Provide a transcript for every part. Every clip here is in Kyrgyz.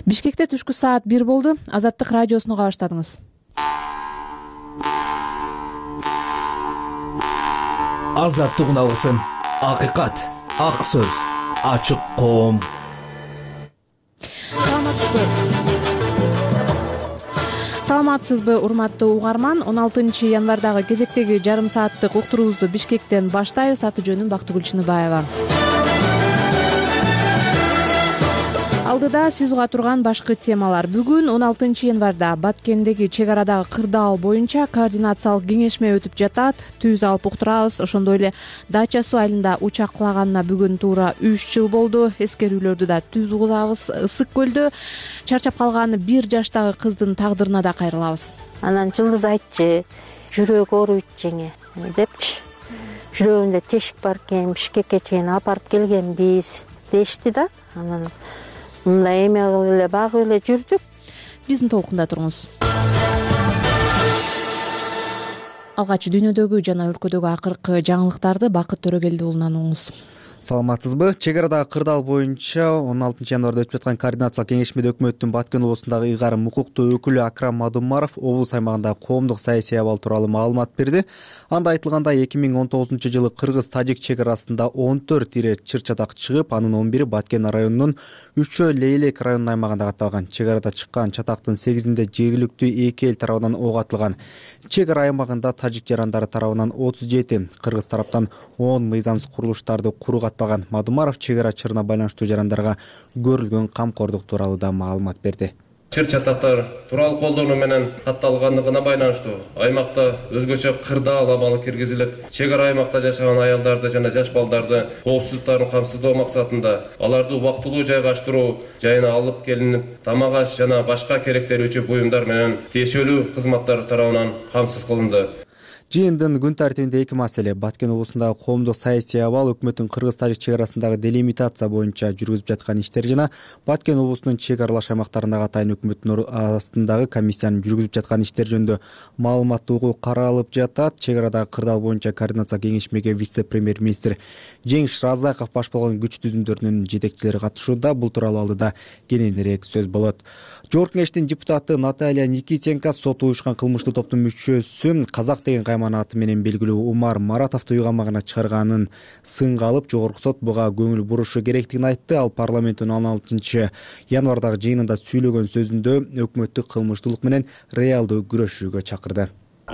Бишкекте түшкү саат 1 болду. Азаттык радиосуну уга баштадыңыз. Азаттык алгысын, акыйкат, ак сөз, ачык коом. Саламатсызбы, урматтуу угарман? 16 январдагы кезектеги жарым сааттык уктуруубузду Бишкектен баштайбыз. Аты жөнүм Бактыгүл Чыныбаева. Алдыда сиз уга турган башкы темалар. Бүгүн 16 январда Баткендеги чек арадагы кырдаал боюнча координациялык кеңешме өтүп жатат. Түз алып уктурабыз. Ошондой эле Дача суу айылында учак кулаганына бүгүн туура 3 жыл болду. Эскерүүлөрдү да түз угузабыз. Ысык көлдө чарчап калган 1 жаштагы кыздын тагдырына да кайрылабыз. Анан Жылдыз айтчы, жүрөк ооруйт жеңе депчи. Жүрөгүндө тешик бар экен, Бишкекке чейин апарып келгенбиз дешти да. Анан мындай эме кылып эле багып эле жүрдүк. Биздин толкунда туруңуз. Алгач дүйнөдөгү жана өлкөдөгү акыркы жаңылыктарды Бакыт Төрөгелди уулунан угуңуз. Саламатсызбы? Чек арадагы кырдаал боюнча 16 январда өтүп жаткан координациялык кеңешмеде өкмөттүн Баткен облусундагы ыйгарым укуктуу өкүлү Акрам Мадумаров облус аймагында коомдук саясий абал тууралуу маалымат берди. Анда айтылгандай 2019 жылы кыргыз-тажик чек арасында 14 ире чыр-чатак чыгып, анын 11 Баткен районунун 3-өө Лейлек районунун аймагында катталган. Чек арада чыккан чатактын 8-inde жергиликтүү эки эл тарабынан ок атылган. Чек ара аймагында тажик жарандары тарабынан 37, кыргыз тараптан 10 мыйзамсыз курулуштарды курууга атталган. Мадумаров чек ара чырына байланыштуу жарандарга көрүлгөн камкордук тууралуу да маалымат берди. Чыр-чатактар тууралуу колдонуу менен катталгандыгына байланыштуу аймакта өзгөчө кырдаал абалы киргизилип, чек ара аймакта жашаган аялдарды жана жаш балдарды коопсуздуктарын камсыздоо максатында аларды убактылуу жайгаштыруу жайына алып келинип, тамак аш жана башка керектерүүчү буюмдар менен тиешелүү кызматтар тарабынан камсыз кылынды. Жыйындын күн тартибинде эки маселе: Баткен облусундагы коомдук саясий абал, өкмөттүн кыргыз-тажик чек арасындагы делимитация боюнча жүргүзүп жаткан иштер жана Баткен облусунун чек аралаш аймактарындагы атайын өкмөттүн астындагы комиссиянын жүргүзүп жаткан иштер жөнүндө маалыматтуу угуу каралып жатат. Чек арадагы кырдаал боюнча координациялык кеңешмеге вице-премьер-министр Жеңиш Разаков баш болгон күч түзүмдөрүнүн жетекчилери катышууда. Бул тууралуу алдыда кененирээк сөз болот. Жогорку кеңештин депутаты Наталья Никитенко сот уюшкан кылмыштуу топтун мүчөсү Казак деген аты менен белгилүү Умар Маратовду үй камагына чыгарганын сынга алып, жогорку сот буга көңүл бурушу керектигин айтты. Ал парламенттин 16 январдагы жыйынында сүйлөгөн сөзүндө өкмөттү кылмыштуулук менен реалдуу күрөшүүгө чакырды.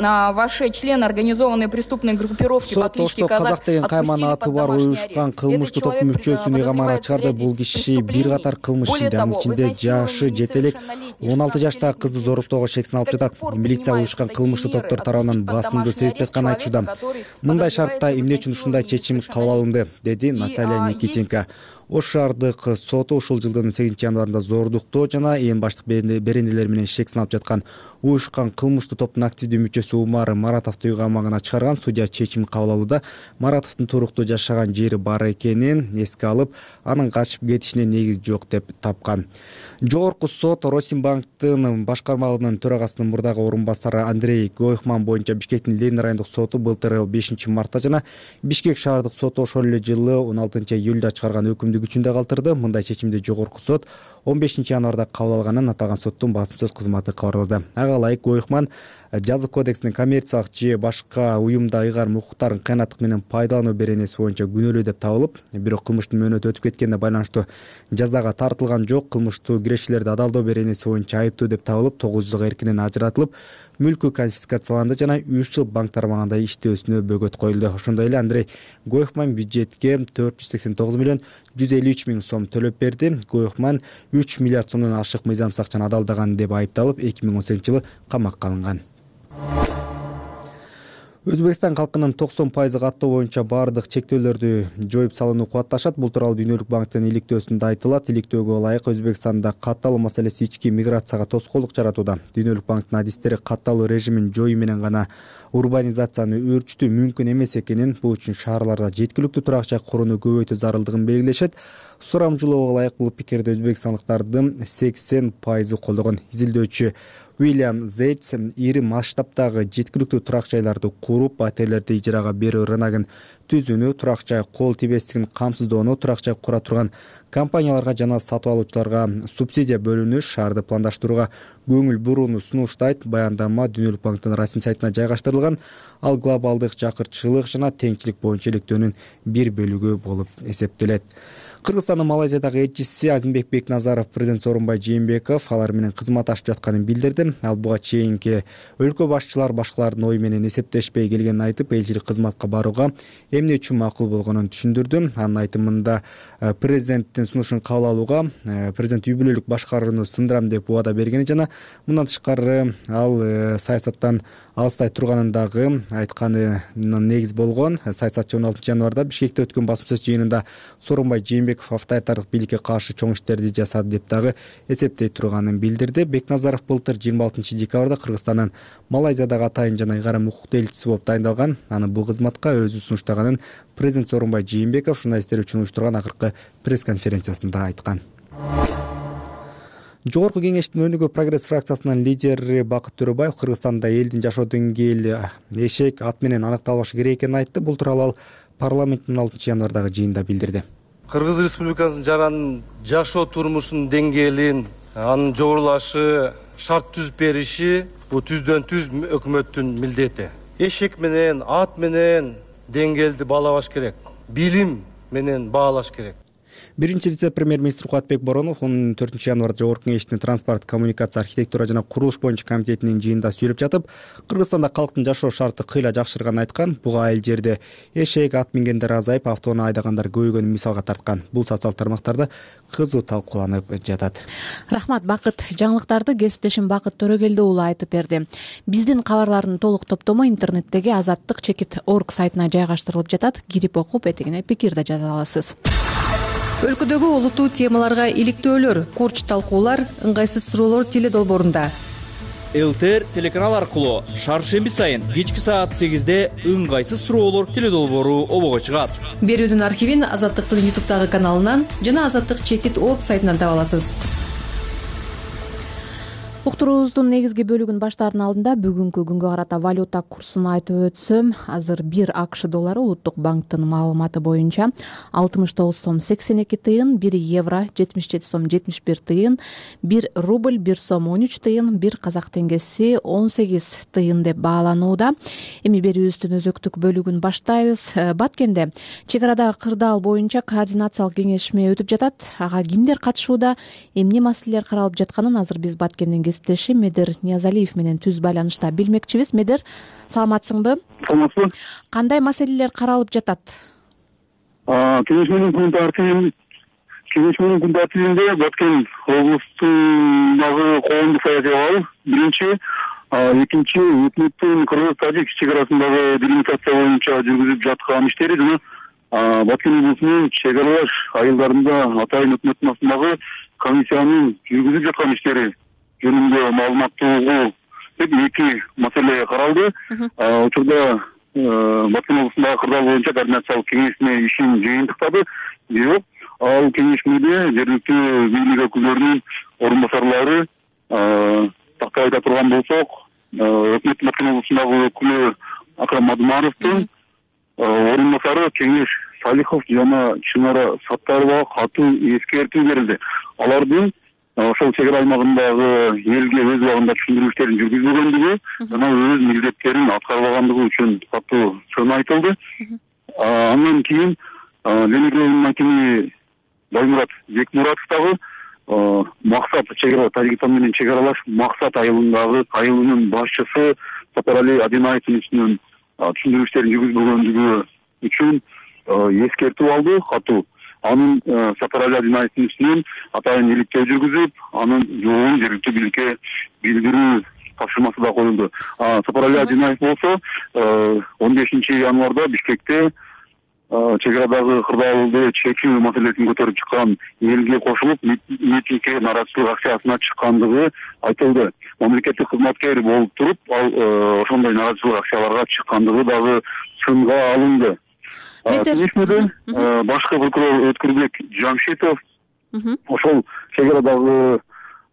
Ваши члены организованной преступной группировки по кличке Казак деген кайман аты бар уюшкан кылмыштуу топтун мүчөсүн үй камагына чыгарды. Бул киши бир катар кылмыш ишинде, анын ичинде жашы жете элек 16 жаштагы кызды зороптоого шексин алып жатат. Милиция уюшкан кылмыштуу топтор тарабынан басымды сезип жатканын айтышууда. Мындай шартта эмне үчүн ушундай чечим кабыл алынды, деди Наталья Никитенко. Ош шаардык соту ушул жылдын 8 январында зордуктоо жана ээн баштык беренелер менен шексин алып жаткан уюшкан кылмыштуу топтун активдүү мүчөсү Умар Маратовду үй камагына чыгарган. Судья чечим кабыл алууда Маратовдун туруктуу жашаган жери бар экенин эске алып, анын качып кетишине негиз жок деп тапкан. Жогорку сот Росимбанктын башкармалыгынын төрагасынын мурдагы орун басары Андрей Гойхман боюнча Бишкектин Ленин райондук соту былтыр 5 мартта жана Бишкек шаардык соту ошол эле жылы 16 июлда чыгарган өкүмдү күчүндө калтырды. Мындай чечимди жогорку сот 15 январда кабыл алганын аталган соттун басымсыз кызматы кабарлады. Ага ылайык Гойхман жаза кодексинин коммерциялык же башка уюмда ыйгарым укуктарын кыянаттык менен пайдалануу беренеси боюнча күнөөлүү деп табылып, бирок кылмыштын мөөнөтү өтүп кеткенине байланыштуу жазага тартылган жок. Кылмыштуу кирешилерди адалдоо беренеси боюнча айыптуу деп табылып, 9 жылга эркинен ажыратылып, мүлкү конфискацияланды жана 3 жыл банк тармагында иштөөсүнө бөгөт коюлду. Ошондой эле Андрей Гойхман бюджетке 489 миллион 153 миң сом төлөп берди. Гойхман 3 миллиард сомдон ашык мыйзамсыз акчаны адалдаган деп айыпталып, 2018 жылы камакка алынган. Өзбекстан халкынын 90% каттоо боюнча бардык чектөөлөрдү жоюп салууну кубатташат. Бул тууралуу Дүйнөлүк банктын иликтөөсүндө айтылат. Иликтөөгө ылайык Өзбекстанда катталуу маселеси ички миграцияга тоскоолдук жаратууда. Дүйнөлүк банктын адистери катталуу режимин жоюу менен гана урбанизацияны өрчүтүү мүмкүн эмес экенин, бул үчүн шаарларда жеткиликтүү турак жай курууну көбөйтүү зарылдыгын белгилешет. Сурамжылоого ылайык бул пикирди өзбекстандыктардын 80% колдогон. Изилдөөчү Уильям Зейтс ири масштабтагы жеткиликтүү турак жайларды куруп, отеллерди ижарага берүү рыногун түзүүнү, турак жай кол тийбестигин камсыздоону, турак жай кура турган компанияларга жана сатып алуучуларга субсидия бөлүүнү, шаарды пландаштырууга көңүл бурууну сунуштайт. Баяндама Дүниөлүк банктын расмий сайтына жайгаштырылган. Ал глобалдык жакырчылык жана теңчилик боюнча иликтөөнүн бир бөлүгү болуп эсептелет. Кыргызстандын Малайзиядагы элчиси Азимбек Бекназаров президент Сооронбай Жээнбеков алар менен кызматташып жатканын билдирди. Ал буга чейинки өлкө башчылар башкалардын ою менен эсептешпей келгенин айтып, элчилик кызматка барууга эмне үчүн макул болгонун түшүндүрдү. Анын айтымында президенттин сунушун кабыл алууга президент үй бүлөлүк башкарууну сындырам деп убада бергени жана мындан тышкары ал саясаттан алыстай турганын дагы айтканы негиз болгон. Саясатчы 16 январда Бишкекте өткөн басма сөз жыйынында Сооронбай Жээнбеков авторитардык бийликке каршы чоң иштерди жасады деп дагы эсептей турганын билдирди. Бекназаров былтыр 26 декабрда Кыргызстандын Малайзиядагы атайын жана ыйгарым укуктуу элчиси болуп тайындалган. Аны бул кызматка өзү сунуштаганын президент Сооронбай Жээнбеков журналисттер үчүн уюштурган акыркы пресс-конференциясында айткан. Жогорку кеңештин өнүгүү прогресс фракциясынын лидери Бакыт Төрөбаев Кыргызстанда элдин жашоо деңгээли эшек ат менен аныкталбашы керек экенин айтты. Бул тууралуу ал парламенттин 16 январдагы жыйында билдирди. Кыргыз Республикасынын жаранын жашоо турмушунун деңгээлин, анын жогорулашы, шарт түзүп бериши бул түздөн түз өкмөттүн милдети. Эшек менен, ат менен деңгээлди баалабаш керек. Билим менен баалаш керек. Биринчи вице-премьер-министр Кубатбек Боронов 14 январда Жогорку кеңештин транспорт, коммуникация, архитектура жана курулуш боюнча комитетинин жыйынында сүйлөп жатып, Кыргызстанда калктын жашоо шарты кыйла жакшырганын айткан. Буга айыл жерде эшек, ат мингендер азайып, автоунаа айдагандар көбөйгөнүн мисалга тарткан. Бул социалдык тармактарда кызуу талкууланып жатат. Рахмат Бакыт. Жаңылыктарды кесиптешим Бакыт Төрөгелди уулу айтып берди. Биздин кабарлардын толук топтому интернеттеги azattik.org сайтына жайгаштырылып жатат. Кирип окуп, этегине пикир да жаза аласыз. Өлкөдөгү олуттуу темаларга иликтөөлөр, курч талкуулар, ыңгайсыз суроолор теледолбоорунда. ЛТР телеканал аркылуу шаршемби сайын кечки саат 8-де ыңгайсыз суроолор теледолбоору обого чыгат. Берүүдүн архивин Азаттыктын YouTube'дагы каналынан жана azattik.org сайтынан таба аласыз. Уктуруубуздун негизги бөлүгүн баштаардын алдында бүгүнкү күнгө карата валюта курсун айтып өтсөм, азыр 1 АКШ доллары Улуттук банктын маалыматы боюнча 69 сом 82 тыйын, 1 евро 77 сом 71 тыйын, 1 рубль 1 сом 13 тыйын, 1 казак теңгеси 18 тыйын деп бааланууда. Эми берүүбүздүн өзөктүк бөлүгүн баштайбыз. Баткенде чек арадагы кырдаал боюнча координациялык кеңешме өтүп жатат. Ага кимдер катышууда, эмне маселелер каралып жатканын азыр биз Баткенден кесиптеши Медер Ниязалиев менен түз байланышта билмекчибиз. Медер, саламатсыңбы? Саламатсызбы. Кандай маселелер каралып жатат? Кеңешменин күн тартибинде Баткен облустундагы коомдук саясий абал биринчи, экинчи өкмөттүн Кыргыз-Тажик чек арасындагы делимитация боюнча жүргүзүп жаткан иштери жана Баткен облусунун чек аралаш айылдарында атайын өкмөттүн астындагы комиссиянын жүргүзүп жаткан иштери жөнүндө маалыматтуу деп эки маселе каралды. Учурда Баткен облусундагы кырдаал боюнча координациялык кеңешме ишин жыйынтыктады. Бирок ал кеңешмеде жергиликтүү бийлик өкүлдөрүнүн орун басарлары тактап айта турган болсок, өкмөттүн Баткен облусундагы өкүлү Акрам Мадумаровдун орун басары Кеңеш Салихов жана Чынара Саттаровага катуу эскертүү берилди. Алардын ошол чек ара аймагындагы элге өз убагында түшүндүрүү иштерин жүргүзбөгөндүгү жана өз милдеттерин аткарбагандыгы үчүн катуу сын айтылды. Андан кийин Ленинgrad районунун акими Баймурат Бекмуратов дагы Максат чек ара Тажикстан менен чек аралаш Максат айылынын башчысы Сапарали Адинаевдин үстүнөн түшүндүрүү иштерин жүргүзбөгөндүгү үчүн эскертүү алды катуу. Анын Сапарали Адинаевдин үстүнөн атайын иликтөө жүргүзүп, анын жообун жергиликтүү бийликке билдирүү тапшырмасы да коюлду. Сапарали Адинаев болсо 15 январда Бишкекте чек арадагы кырдаалды чечүү маселесин көтөрүп чыккан элге кошулуп митингге нааразычылык акциясына чыккандыгы айтылды. Мамлекеттик кызматкер болуп туруп, ал ошондой нааразычылык акцияларга чыккандыгы дагы сынга алынды. Кеңешмеден башкы прокурор Өткүрбек Жамшитов ошол чек арадагы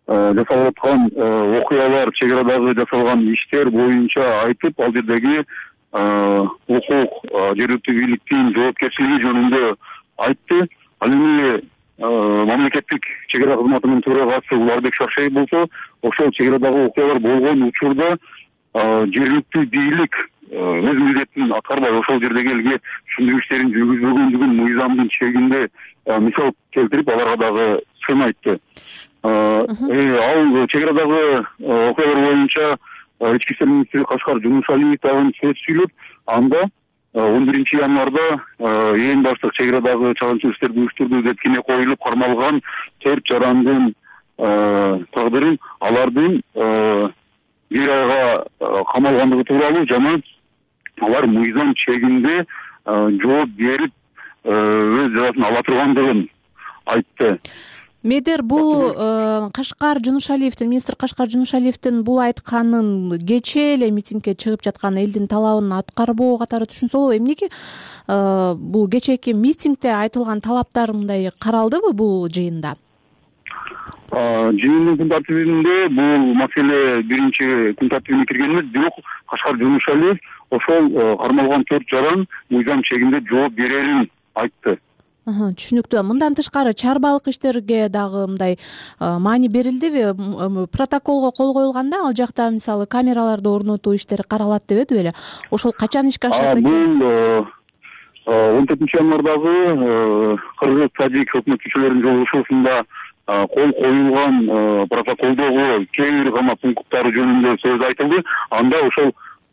жасалып аткан окуялар, чек арадагы жасалган иштер боюнча айтып, ал жердеги укук, жергиликтүү бийликтин жоопкерчилиги жөнүндө айтты. Ал эми мамлекеттик чек ара кызматынын төрагасы Уларбек Шаршеев болсо, ошол чек арадагы окуялар болгон учурда жергиликтүү бийлик өз милдетин аткарбай ошол жердеги элге түшүндүрүү иштерин жүргүзбөгөндүгүн мыйзамдын чегинде мисал келтирип, аларга дагы сын айтты. Ал чек арадагы окуялар боюнча ички иштер министри Кашкар Жунушалиев дагы сөз сүйлөп, анда 11 январда эң баштык чек арадагы чагымчылык иштерди уюштурду деп кине коюлуп кармалган 4 жарандын тагдырын алардын бир айга камалгандыгы тууралуу жана алар мыйзам чегинде жооп берип өз жазасын ала тургандыгын айтты. Медер, бул Кашкар Жунушалиевдин, министр Кашкар Жунушалиевдин бул айтканын кечээ эле митингге чыгып жаткан элдин талабын аткарбоо катары түшүнсө болобу. Эмнеге бул кечээки митингде айтылган талаптар мындай каралдыбы бул жыйында? Жыйындын күн тартибинде бул маселе биринчи күн тартибине кирген эмес, бирок Кашкар Жунушалиев ошол кармалган 4 жаран мыйзам чегинде жооп берерин айтты. Түшүнүктүү. Мындан тышкары чарбалык иштерге дагы мындай маани берилдиби? Протоколго кол коюлганда ал жакта мисалы камераларды орнотуу иштери каралат деп эди беле? Ошол качан ишке ашат экен? Бул 14 январдагы кыргыз-тажик өкмөт күчөлөрүнүн жолугушуусунда кол коюлган протоколдогу кээ бир гана пункттары жөнүндө сөз айтылды. Анда ошол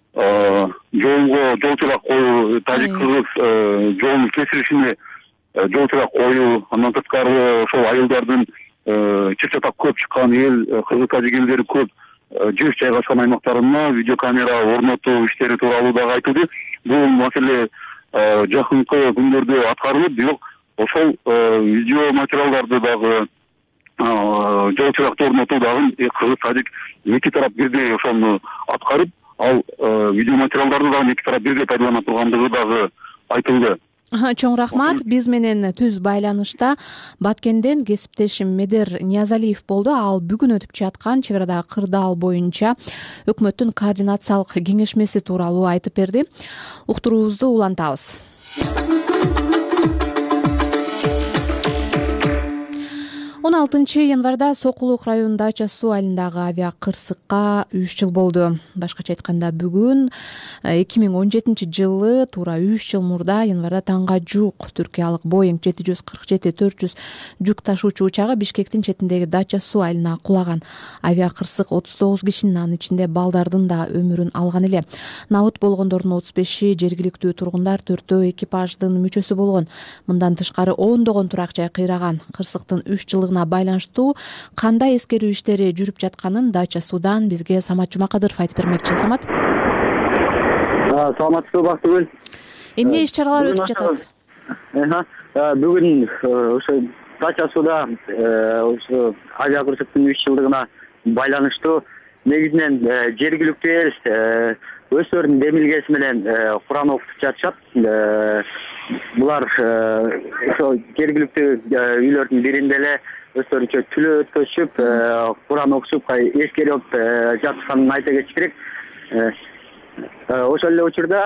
жол чырак коюу, тажик-кыргыз жолунун кесилишине жол чырак коюу, андан тышкары ошол айылдардын чыр-чатак көп чыккан эл, кыргыз-тажик элдери көп жыш жайгашкан аймактарына видеокамера орнотуу иштери тууралуу дагы айтылды. Бул маселе жакынкы күндөрдө аткарылып, бирок ошол видео материалдарды дагы жол чыракты орнотуу дагы кыргыз-тажик эки тарап бирдей ошону аткарып, ал видео материалдарды дагы эки тарап бирдей пайдалана тургандыгы дагы айтылды. Чоң рахмат. Биз менен түз байланышта Баткенден кесиптешим Медер Ниязалиев болду. Ал бүгүн өтүп жаткан чек арадагы кырдаал боюнча өкмөттүн координациялык кеңешмеси тууралуу айтып берди. Уктуруубузду улантабыз. 16 январда Сокулук районунда Дача суу айылындагы авиа кырсыкка 3 жыл болду. Башкача айтканда бүгүн 2017 жылы туура 3 жыл мурда январда таңга жук түркиялык Boeing 747-400 жүк ташуучу учагы Бишкектин четиндеги Дача суу айылына кулаган. Авиа кырсык 39 кишинин, анын ичинде балдардын да өмүрүн алган эле. Набыт болгондордун 35-и жергиликтүү тургундар, 4-өө экипаждын мүчөсү болгон. Мындан тышкары ондогон турак жай кыйраган. Кырсыктын 3 жылыгына байланыштуу кандай эскерүү иштери жүрүп жатканын Дача суудан бизге Самат Жумакадыров айтып бермекчи. Самат. Саламатсызбы, Бактыгүл. Эмне иш чаралар өтүп жатат? Бүгүн ошо Дача сууда ошо авиа кырсыктын 3 жылдыгына байланыштуу негизинен жергиликтүү эл өздөрүнүн демилгеси менен Куран окутуп жатышат. Булар ошо жергиликтүү үйлөрдүн биринде эле өздөрүнчө түлөө өткөзүп, Куран окушуп, эскерип жатышканын айта кетиш керек. Ошол эле учурда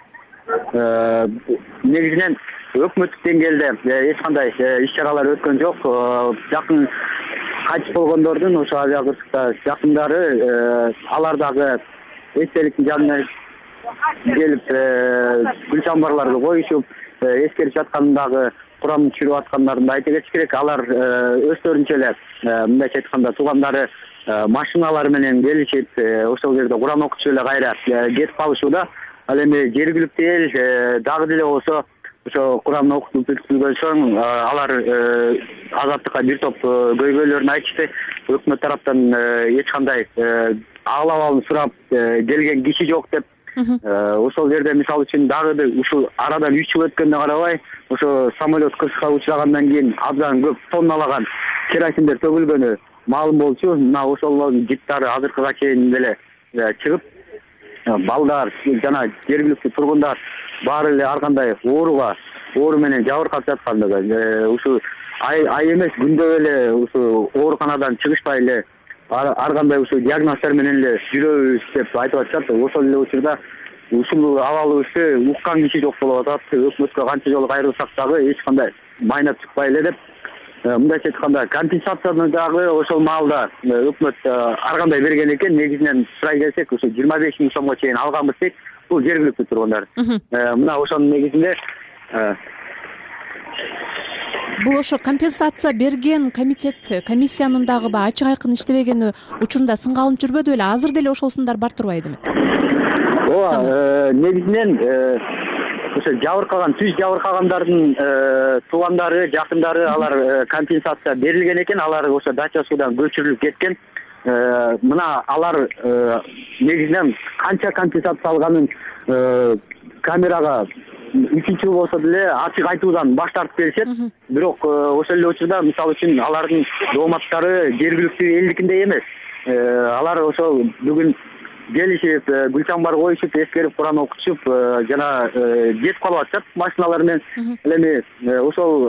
негизинен өкмөттүк деңгээлде эч кандай иш чаралар өткөн жок. Жакын кайтыш болгондордун ошо авиа кырсыкта жакындары алар дагы эстеликтин жанына келип гүл чамбарларды коюшуп эскерип жатканын дагы Куранды түшүрүп аткандарын да айта кетиш керек. Алар өздөрүнчө эле мындайча айтканда туугандары машиналар менен келишип ошол жерде Куран окутуп эле кайра кетип калышууда. Ал эми жергиликтүү эл дагы деле болсо ошо Куранды окутуп бүткүлгөн соң алар азаттыкка бир топ көйгөйлөрүн айтышты. Өкмөт тараптан эч кандай ак абалын сурап келген киши жок деп. Ошол жерде мисалы үчүн дагы ушул арадан 3 жыл өткөнгө карабай ошо самолет кырсыкка учрагандан кийин абдан көп тонналаган керосиндер төгүлгөнү маалым болчу. Мына ошолордун жиптары азыркыга чейин деле чыгып, балдар жана жергиликтүү тургундар баары эле ар кандай оору менен жабыркап жаткандыгы, ушу ай эмес күндө эле ушу ооруканадан чыгышпай эле ар кандай ушул диагноздар менен эле жүрөбүз деп айтып атышат. Ошол эле учурда ушул абалыбызды уккан киши жок болуп атат. Өкмөткө канча жолу кайрылсак дагы эч кандай майна чыкпай эле деп. Мындайча айтканда компенсацияны дагы ошол маалда өкмөт ар кандай берген экен. Негизинен сурай келсек, ошо 25 000 сомго чейин алганбыз дейт. Бул жергиликтүү тургундар. Мына ошонун негизинде бул ошо компенсация берген комиссиянын дагы ачык айкын иштебегени учурунда сынга алынып жүрбөдү беле? Азыр деле ошол сындар бар турбайдымы? Ооба, негизинен ошо түз жабыркагандардын туугандары, жакындары алар компенсация берилген экен. Алар ошо дача суудан көчүрүлүп кеткен. Мына алар негизинен канча компенсация алганын камерага үчүнчү болсо деле ачык айтуудан баш тартып беришет. Бирок ошол эле учурда мисалы үчүн алардын дооматтары жергиликтүү элдикиндей эмес. Алар ошо бүгүн келишип, гүлчамбар коюшуп, эскерип Куран окутушуп жана жетип калып атышат машиналар менен. Эми ошол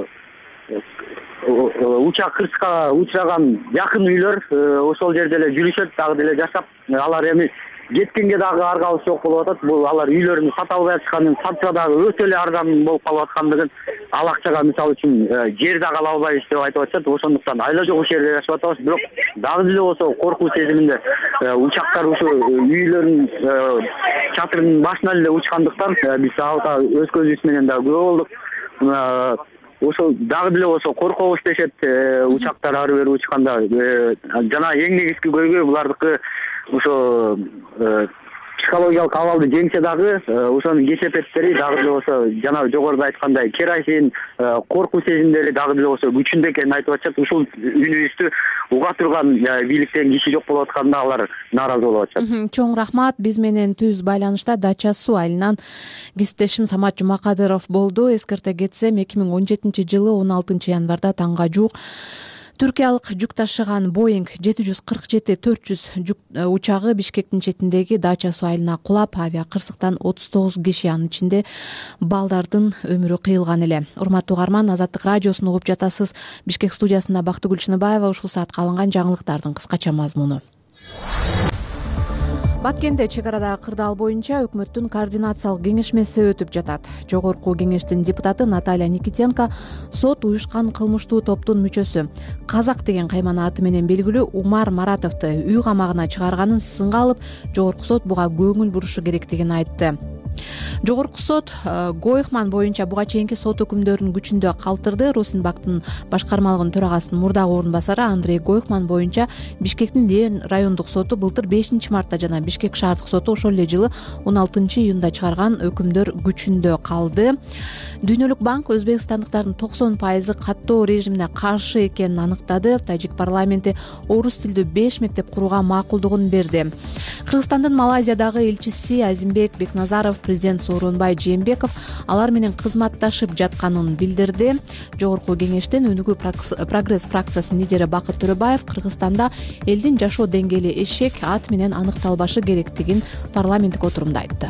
учак кырсыкка учураган жакын үйлөр ошол жерде эле жүрүшөт, дагы деле жашап. Алар эми кеткенге дагы ар калыш жок болуп атат. Бул алар үйлөрүн сата албай атканын, сатса дагы өтө эле арзан болуп калып аткандыгын, ал акчага мисалы үчүн жер дагы ала албайбыз деп айтып атышат. Ошондуктан айла жок жерде жашап атабыз. Бирок дагы деле болсо коркуу сезиминде учактар ушу үйлөрүнүн чатырынын башына эле учкандыктан биз алга өз көзүбүз менен дагы күбө болдук. Ошол дагы деле болсо коркобуз дешет учактар ары бери учканда. Жана эң негизги көйгөй булардыкы ошо психологиялык абалды жеңсе дагы ошонун кесепеттери дагы деле болсо жана жогоруда айткандай керосин, коркуу сезимдери дагы деле болсо күчүндө экенин айтып атышат. Ушул үнүбүздү уга турган бийликтен киши жок болуп атканда алар нааразы болуп атышат. Чоң рахмат. Биз менен түз байланышта Дача суу айылынан кесиптешим Самат Жумакадыров болду. Эскерте кетсем, 2017-жылы 16 январда таңга жуук түркиялык жүк ташыган Boeing 747-400 жүк учагы Бишкектин четиндеги Дача суу айылына кулап, авиа кырсыктан 39 киши, анын ичинде балдардын өмүрү кыйылган эле. Урматтуу угарман, Азаттык радиосун угуп жатасыз. Бишкек студиясында Бактыгүл Чыныбаева. Ушул саатка алынган жаңылыктардын кыскача мазмуну. Баткенде чек арадагы кырдаал боюнча өкмөттүн координациялык кеңешмеси өтүп жатат. Жогорку кеңештин депутаты Наталья Никитенко сот уюшкан кылмыштуу топтун мүчөсү, Казак деген каймана аты менен белгилүү Умар Маратовду үй камагына чыгарганын сынга алып, жогорку сот буга көңүл бурушу керектигин айтты. Жогорку сот Гойхман боюнча буга чейинки сот өкүмдөрүн күчүндө калтырды. Росенбактын башкармалыгынын төрагасынын мурдагы орун басары Андрей Гойхман боюнча Бишкектин Лен райондук соту былтыр 5 мартта жана Бишкек шаардык соту ошол эле жылы 16 июнда чыгарган өкүмдөр күчүндө калды. Дүйнөлүк банк өзбекстандыктардын 90% каттоо режимине каршы экенин аныктады. Тажик парламенти орус тилдүү 5 мектеп курууга макулдугун берди. Кыргызстандын Малайзиядагы элчиси Азимбек Бекназаров президент Сооронбай Жээнбеков алар менен кызматташып жатканын билдирди. Жогорку кеңештин Өнүгүү прогресс фракциясынын лидери Бакыт Төрөбаев Кыргызстанда элдин жашоо деңгээли эшек ат менен аныкталбашы керектигин парламенттик отурумда айтты.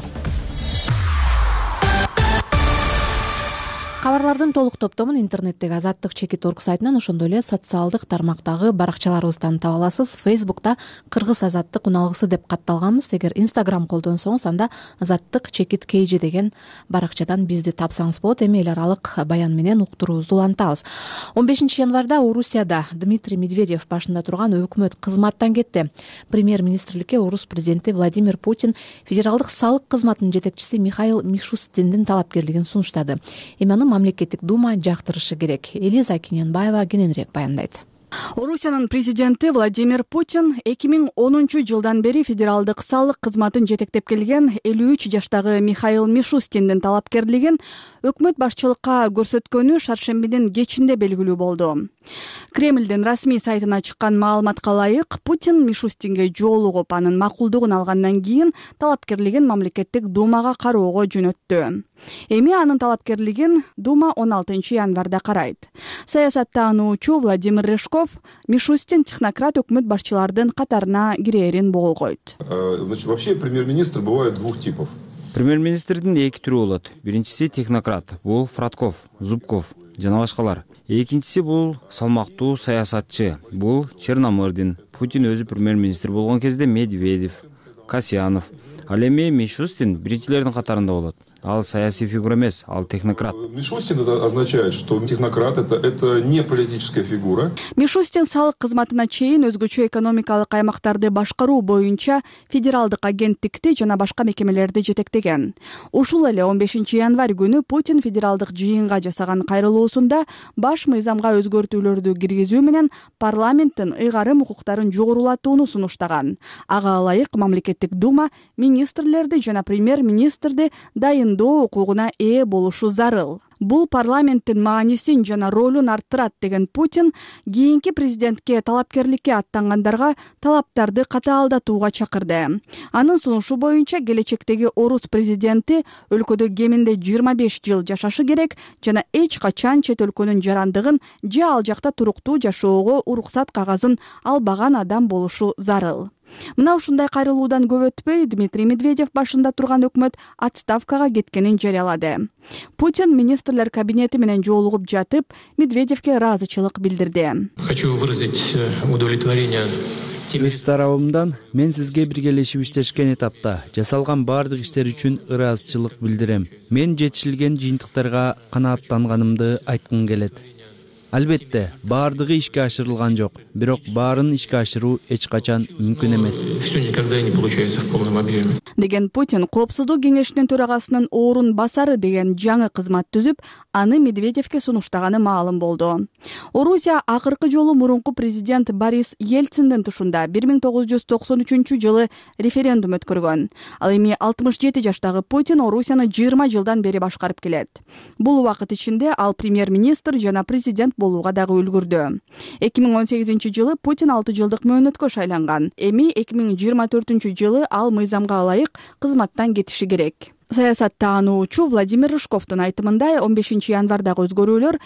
Кабарлардын толук топтомун интернеттеги azattik.org сайтынан, ошондой эле социалдык тармактагы баракчаларыбыздан таба аласыз. Фейсбукта Кыргыз Азаттык уналгысы деп катталганбыз. Эгер Instagram колдонсоңуз, анда azattik_kg деген баракчадан бизди тапсаңыз болот. Эми эл аралык баян менен уктуруубузду улантабыз. 15 январда Орусияда Дмитрий Медведев башында турган өкмөт кызматтан кетти. Премьер-министрликке орус президенти Владимир Путин федералдык салык кызматынын жетекчиси Михаил Мишустиндин талапкерлигин сунуштады. Эми мамлекеттик дума жактырышы керек. Элиза Кененбаева кененирээк баяндайт. Орусиянын президенти Владимир Путин 2010-жылдан бери федералдык салык кызматын жетектеп келген 53 жаштагы Михаил Мишустиндин талапкерлигин өкмөт башчылыкка көрсөткөнү шаршембинин кечинде белгилүү болду. Кремлдин расмий сайтына чыккан маалыматка ылайык, Путин Мишустинге жолугуп, анын макулдугун алгандан кийин талапкерлигин мамлекеттик думага кароого жөнөттү. Эми анын талапкерлигин дума 16 январда карайт. Саясаттануучу Владимир Рыжков Мишустин технократ өкмөт башчылардын катарына кирээрин болгойт. Вообще премьер-министр бывает двух типов. Премьер-министрдин эки түрү болот. Биринчиси технократ, бул Фратков, Зубков жана башкалар. Экинчиси бул салмактуу саясатчы. Бул Черномырдин. Путин өзү премьер-министр болгон кезде Медведев, Касьянов. Ал эми Мишустин биринчилердин катарында болот. Ал саясий фигура эмес, ал технократ. Мишустин это означает, что технократ это не политическая фигура. Мишустин салык кызматына чейин өзгөчө экономикалык аймактарды башкаруу боюнча федералдык агенттикти жана башка мекемелерди жетектеген. Ушул эле 15 январь күнү Путин федералдык жыйынга жасаган кайрылуусунда баш мыйзамга өзгөртүүлөрдү киргизүү менен парламенттин ыйгарым укуктарын жогорулатууну сунуштаган. Ага ылайык мамлекеттик дума министрлерди жана премьер-министрди дайындоо укугуна ээ болушу зарыл. Бул парламенттин маанисин жана ролун арттырат деген Путин кийинки президентке талапкерликке аттангандарга талаптарды катаалдатууга чакырды. Анын сунушу боюнча келечектеги орус президенти өлкөдө кеминде 25 жыл жашашы керек жана эч качан чет өлкөнүн жарандыгын же ал жакта туруктуу жашоого уруксат кагазын албаган адам болушу зарыл. Мына ушундай кайрылуудан көп өтпөй Дмитрий Медведев башында турган өкмөт отставкага кеткенин жарыялады. Путин министрлер кабинети менен жолугуп жатып, Медведевке ыраазычылык билдирди. Хочу выразить удовлетворение. Өз тарабымдан мен сизге биргелешип иштешкен этапта жасалган бардык иштер үчүн ыраазычылык билдирем. Мен жетишилген жыйынтыктарга канааттанганымды айткым келет. Албетте, бардыгы ишке ашырылган жок, бирок баарын ишке ашыруу эч качан мүмкүн эмес. Всё никогда не получается в полном объеме. Деген Путин Коопсуздук кеңешинин төрагасынын орун басары деген жаңы кызмат түзүп, аны Медведевке сунуштаганы маалым болду. Орусия акыркы жолу мурунку президент Борис Ельциндин тушунда 1993 жылы референдум өткөргөн. Ал эми 67 жаштагы Путин Орусияны 20 жылдан бери башкарып келет. Бул убакыт ичинде ал премьер-министр жана президент болууга дагы үлгүрдү. 2018 жылы Путин 6 жылдык мөөнөткө шайланган. Эми 2024 жылы ал мыйзамга ылайык кызматтан кетиши керек. Саясаттануучу Владимир Рыжковдун айтымында 15 январдагы өзгөрүүлөр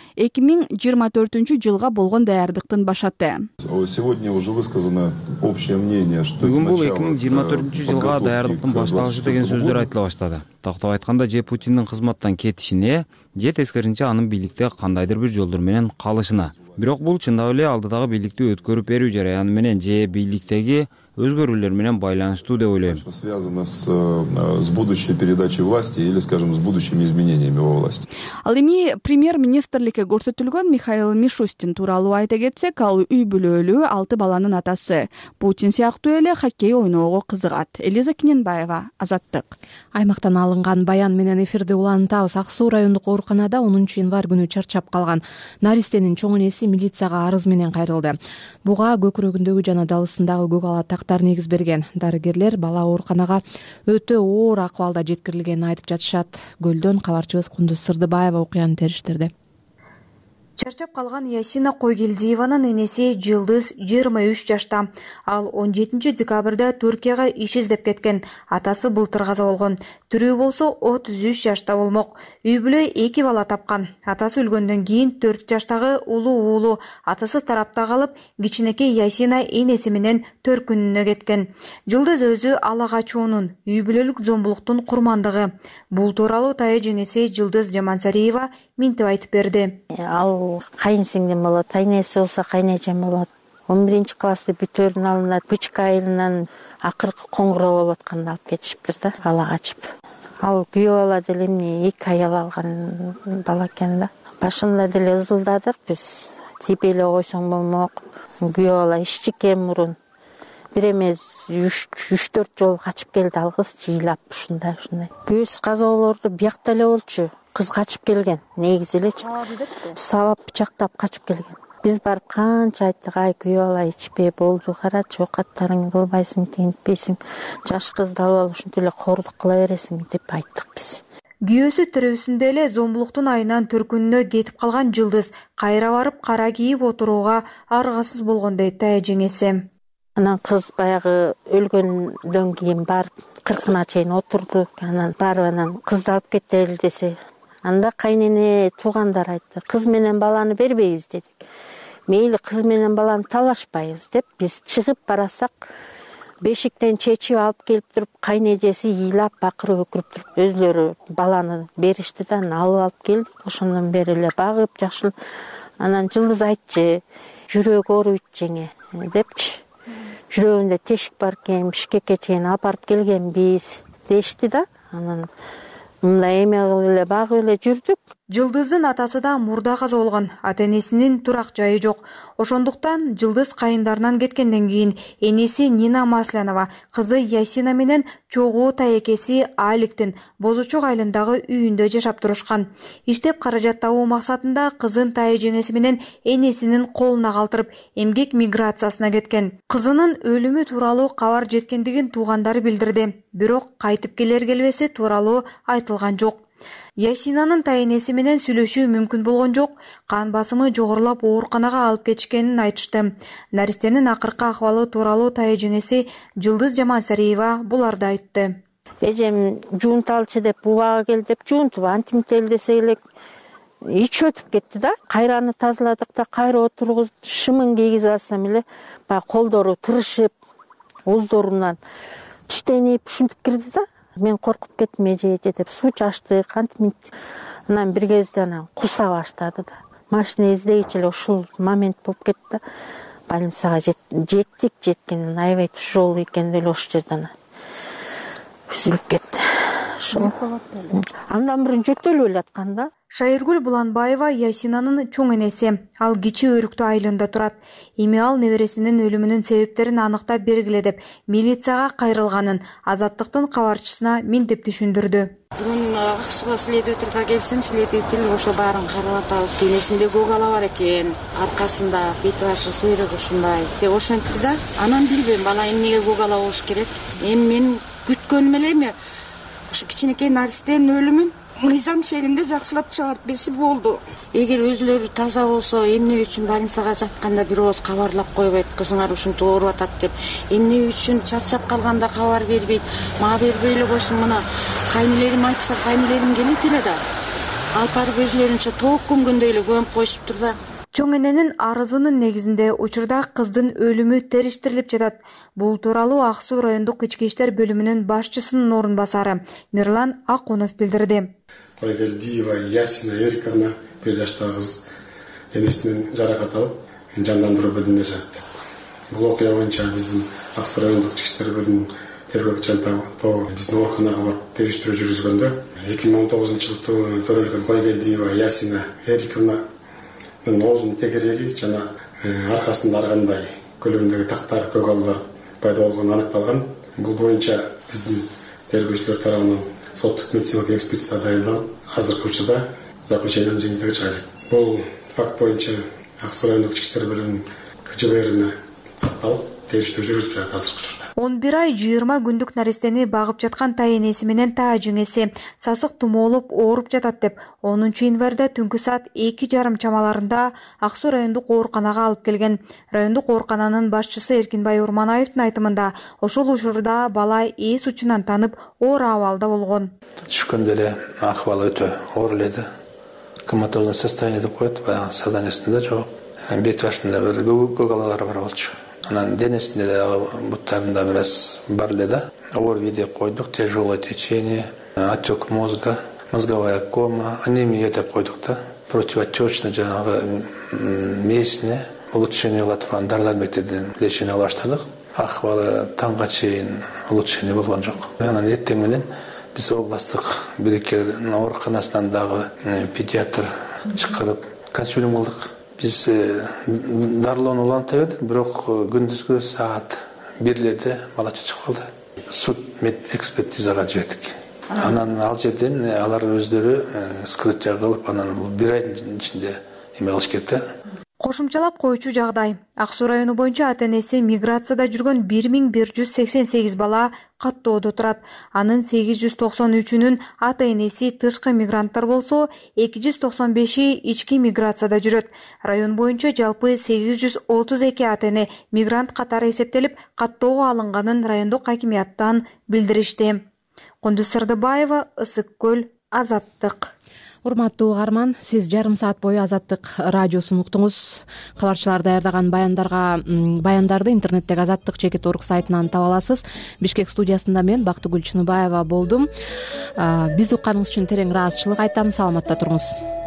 2024 жылга болгон даярдыктын башаты. Сегодня уже высказано общее мнение, что бүгүн бул 2024 жылга даярдыктын башталышы деген сөздөр айтыла баштады. Тактап айтканда же Путиндин кызматтан кетишине, же тескерисинче анын бийликте кандайдыр бир жолдор менен калышына. Бирок бул чындап эле алдыдагы бийликти өткөрүп берүү жараяны менен же бийликтеги өзгөрүүлөр менен байланыштуу деп ойлойм. Связано с будущей передачей власти или, скажем, с будущими изменениями во власти. Ал эми премьер-министрликке көрсөтүлгөн Михаил Мишустин тууралуу айта кетсек, ал үй бүлөлүү 6 баланын атасы. Путин сыяктуу эле хоккей ойноого кызыгат. Элиза Киненбаева, Азаттык. Аймактан алынган баян менен эфирди улантабыз. Ак Суу райондук ооруканада 10 январь күнү чарчап калган наристенин чоң энеси милицияга арыз менен кайрылды. Буга көкүрөгүндөгү жана далысындагы көк ала тактар негиз берген. Дарыгерлер бала ооруканага өтө оор акыбалда жеткирилгенин айтып жатышат. Көлдөн кабарчыбыз Кундуз Сырдыбаева окуяны териштирди. Чарчап калган Ясина Койгелдиеванын энеси Жылдыз 23 жашта. Ал 17 декабрда Түркияга иш издеп кеткен. Атасы былтыр каза болгон. Түрүү болсо 33 жашта болмок. Үй бүлө 2 бала тапкан. Атасы өлгөндөн кийин 4 жаштагы улуу уулу атасы тарапта калып, кичинекей Ясина энеси менен төркүнүнө кеткен. Жылдыз өзү ала качуунун, үй бүлөлүк зомбулуктун курмандыгы. Бул тууралуу тая женеси Жылдыз Жамансариева минтип айтып берди. Ал кайын сиңдим болот, тайнеси болсо кайнэжем болот. 11 классты бүтөөрүн алынат, Пычка айылынан акыркы коңгуроо болуп атканда алып кетишиптир да, бала качып. Ал күйөө бала деле эмне 2 аял алган бала экен да. Башында деле ызылдадык биз. Типеле койсоң болмок. Күйөө бала ишчике мурун. Бир эмес 3-4 жол качып келди ал кыз жыйлап ушундай. Күйөөсү каза болорду биякта эле болчу. Кыз качып келген, негизи элечи. Сабап бычактап качып келген. Биз барып канча айттык, ай күйөө бала ичпей болду, карачы окаттарыңды кылбайсың, тигинтпейсиң. Жаш кызды алып алып ушинтип эле кордук кыла бересиң деп айттык биз. Күйөөсү тирүүсүндө эле зомбулуктун айынан төркүнүнө кетип калган Жылдыз кайра барып кара кийип отурууга аргасыз болгон дейт тая жеңеси. Анан кыз баягы өлгөндөн кийин барып 40-на чейин отурду. Анан барып анан кызды алып кетели десе, анда кайнене туугандар айтты, кыз менен баланы бербейбиз дедик. Мейли кыз менен баланы талашпайбыз деп биз чыгып барасак, бешиктен чечип алып келип туруп, кайнежеси ыйлап бакырып өкүрүп туруп, өзлөрү баланы беришти да, алып келдик. Ошондон бери эле багып, жакшы Анан Жылдыз айтчы, жүрөк ооруйт жеңе депчи. Жүрөгүндө тешик бар экен, Бишкекке чейин апарып келгенбиз дешти да. Анан мындай эме кылып эле багып эле жүрдүк. Жылдыздын атасы да мурда каза болгон, ата-энесинин турак жайы жок. Ошондуктан Жылдыз кайындарынан кеткенден кийин энеси Нина Маслянова, кызы Ясина менен чогуу таекеси Аликтин Бозучок айылындагы үйүндө жашап турушкан. Иштеп каражат табуу максатында кызын тайы жеңеси менен энесинин колуна калтырып, эмгек миграциясына кеткен. Кызынын өлүмү тууралуу кабар жеткендигин туугандары билдирди, бирок кайтып келер келбеси тууралуу айтылган жок. Ясинанын тайенеси менен сүйлөшүү мүмкүн болгон жок. Кан басымы жогорулап ооруканага алып кетишкенин айтышты. Наристенин акыркы акыбалы тууралуу тайы жеңеси Жылдыз Жамансариева буларды айтты. Эжем жуунталчы деп бубага кел деп жуунтуп антимител десе элек ич өтүп кетти да. Кайраны тазаладык да, кайра отургузуп шымын кийгизе алсам эле баягы колдору тырышып, оздорунан тиштенип ушинтип кирди да. Мен коркуп кеттим, эже деп суу чачтык, антимит. Анан бир кезде анан куса баштады да. Машина издегичи эле ушул момент болуп кетти да. Больницага жеттик, жеткенин аябай тяжело экен деле ошол жерден үзүлүп кетти. Андан мурун жөтөлүп эле аткан да. Шайыргүл Буланбаева Ясинанын чоң энеси. Ал Кичи Өрүктүү айылында турат. Эми ал небересинин өлүмүнүн себептерин аныктап бергиле деп милицияга кайрылганын Азаттыктын кабарчысына миңдеп түшүндүрдү. Бүгүн Ак Сууга следователга келсем, следователь ошо баарын карап атып, денесинде көк ала бар экен, аркасында бет башы сыйрык ушундай деп ошентти да. Анан билбейм, бала эмнеге көк ала болуш керек. Эми мен күткөнүм эле ушу кичинекей наристенин өлүмүн мыйзам чегинде жакшылап чыгарып берсе болду. Эгер өзүлөрү таза болсо, эмне үчүн больницага жатканда бир ооз кабарлап койбойт, кызыңар ушинтип ооруп атат деп. Эмне үчүн чарчап калганда кабар бербейт, мага бербей эле койсун, мына кайнелерим айтса, кайнелерим келет эле да. Алып барып өзүлөрүнчө тоок көмгөндөй эле көмүп коюшуптур да. Чоң эненин арызынын негизинде учурда кыздын өлүмү териштирилип жатат. Бул тууралуу Ак Суу райондук ички иштер бөлүмүнүн башчысынын орун басары Мирлан Акунов билдирди. Койгелдиева Ясина Эриковна 1 жаштагы кыз денесинен жаракат алып, жандандыруу бөлүмүнө жатат. Бул окуя боюнча биздин Ак Суу райондук ички иштер бөлүмүнүн тергөөчү тобу биздин ооруканага барып териштирүү жүргүзгөндө 2019-жылы төрөлгөн Койгелдиева Ясина Эриковна оозунун тегереги жана аркасында ар кандай көлөмүндөгү тактар, көк алалар пайда болгону аныкталган. Бул боюнча биздин тергөөчүлөр тарабынан соттук медициналык экспертиза дайындалып, азыркы учурда заключениянын жыйынтыгы чыгарылат. Бул факт боюнча Ак Суу райондук ички иштер бөлүмүнүн КЧБРине катталып, териштирүү жүргүзүлүп жатат азыркы учурда. 11 ай 20 күндүк наристени багып жаткан тайенеси менен таа жеңеси сасык тумоолуп ооруп жатат деп 10 январда түнкү саат 2:30 чамаларында Ак Суу райондук ооруканага алып келген. Райондук оорукананын башчысы Эркинбай Урманаевдин айтымында ошол учурда бала эс учунан танып оор абалда болгон. Түшкөндө эле акыбалы өтө оор эле. Коматозное состояние деп коет, баягы сознаниесинде жок. Бет башында бир көк алалар бар болчу. Анан денесинде дагы буттарында бир аз бар эле да. ОРВИ деп койдук, тяжелое течение, отек мозга, мозговая кома, анемия деп койдук да. Противотечный жанагы мээсине улучшение кыла турган дары-дармектерден лечение ала баштадык. Акыбалы таңга чейин улучшение болгон жок. Анан эртең менен биз областтык бирикер ооруканасынан дагы педиатр чакырып консилиум кылдык. Биз дарылоону улантып бердик, бирок күндүзгү саат 1:00 бала чыгып калды. Суд мед экспертизага жибердик. Анан ал жерден алар өздөрү скрытие кылып, анан 1 айдын ичинде эме кылыш керек да. Кошумчалап коючу жагдай. Ак Суу району боюнча ата-энеси миграцияда жүргөн 1188 бала каттоодо турат. Анын 893-үнүн ата-энеси тышкы мигранттар болсо, 295 ички миграцияда жүрөт. Район боюнча жалпы 832 ата-эне мигрант катары эсептелип, каттоого алынганын райондук акимияттан билдиришти. Кундуз Сырдыбаева, Ысык Көл, Азаттык. Урматтуу угарман, сиз жарым саат бою Азаттык радиосун уктуңуз. Кабарчылар даярдаган баяндарды интернеттеги Азаттык-org сайтынан таба аласыз. Бишкек студиясында мен Бактыгүл Чыныбаева болдум. Биз укканыңыз үчүн терең ыраазычылык айтам. Саламатта туруңуз.